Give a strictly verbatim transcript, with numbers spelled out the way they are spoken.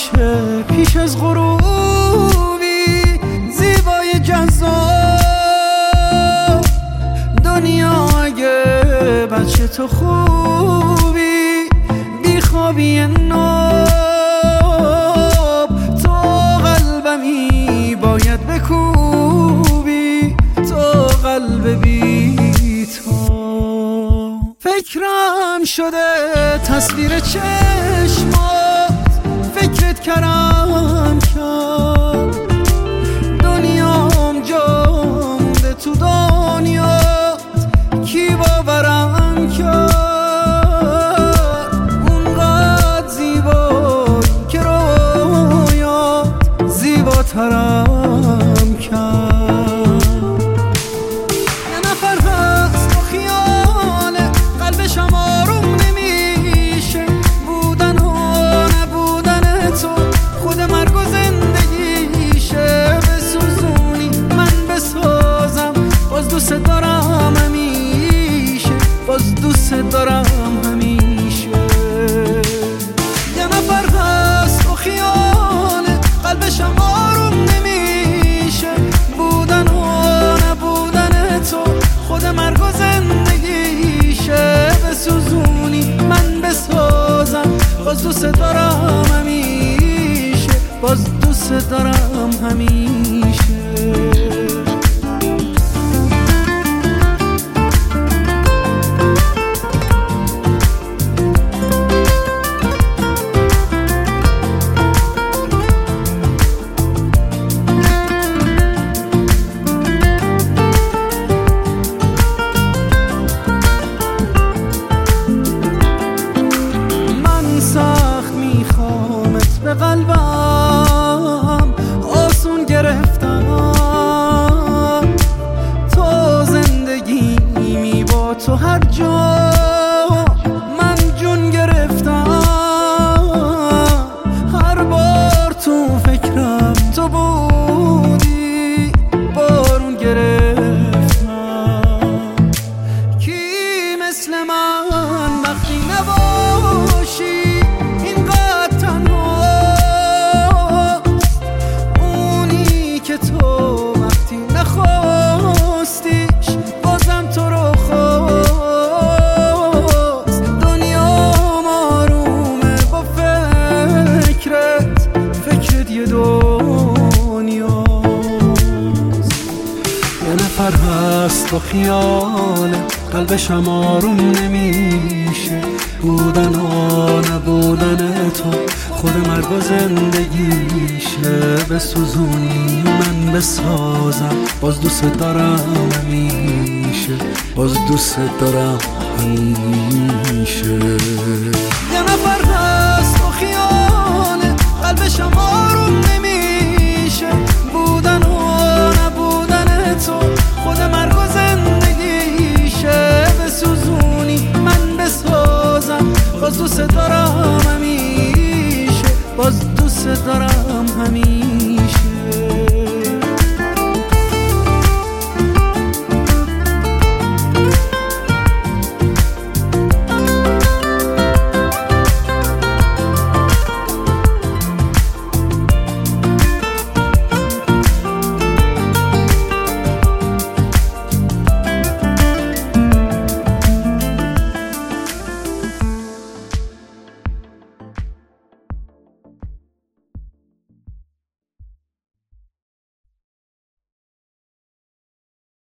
همیشه پیش از غروبی زیبای جذاب دنیا اگه بچه تو خوبی بیخوابی ناب تو قلبمی باید بکوبی تو قلب بی تو فکرم شده تصویر چشمات فکرت کردم کرد دنیام جامده تو دنیات کی باورم کرد اونقدر زیبایی که رویات زیباترم کرد یه نفر هست با خیال قلبشم آروم نمیشه بودن و نبودن تو خود مرگ و زندگیشه بسوزونی من بسازم باز دوست دارم همیشه باز دوست دارم همیشه یه نفر هست با خیال قلبشم آروم نمیشه بودن و نبودن تو خود مرگ و زندگیشه بسوزونی من بسازم باز دوست دارم همیشه باز دوست دارم همیشه به قلبم آسون گرفتم تو زندگیمی با تو هر جا من جون گرفتم هر بار تو فکرم تو بودی بارون گرفتم کی مثل من وقتی نباشی نفر هست با خیال قلبشم آروم نمیشه بودن و نبودن تو خود مرگ و زندگیشه بسوزونی من بسازم باز دوست دارم همیشه باز دوست دارم همیشه یه نفر هست با خیال قلبشم آروم نمیشه بودن و نبودن تو خود مرگ و زندگیشه بسوزونی من بسازم باز دوست دارم همیشه باز دوست دارم همیشه